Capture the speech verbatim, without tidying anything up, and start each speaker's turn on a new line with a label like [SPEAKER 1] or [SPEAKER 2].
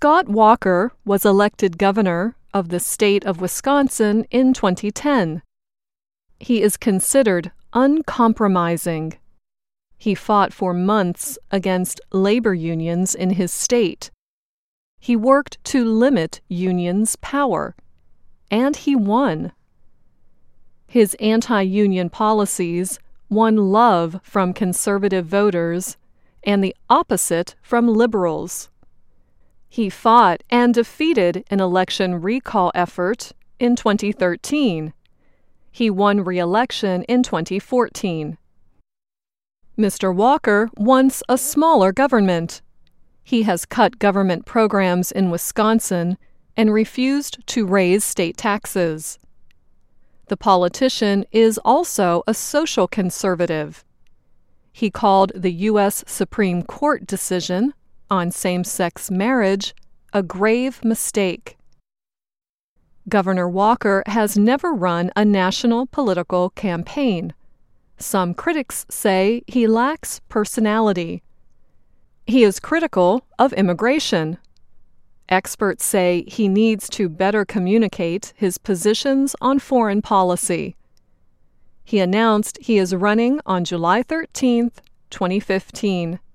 [SPEAKER 1] Scott Walker was elected governor of the state of Wisconsin in twenty ten. He is considered uncompromising. He fought for months against labor unions in his state. He worked to limit unions' power, and he won. His anti-union policies won love from conservative voters and the opposite from liberals. He fought and defeated an election recall effort in twenty thirteen. He won re-election in twenty fourteen. Mister Walker wants a smaller government. He has cut government programs in Wisconsin and refused to raise state taxes. The politician is also a social conservative. He called the U S Supreme Court decision on same-sex marriage a grave mistake. Governor Walker has never run a national political campaign. Some critics say he lacks personality. He is critical of immigration. Experts say he needs to better communicate his positions on foreign policy. He announced he is running on July thirteenth, twenty fifteen.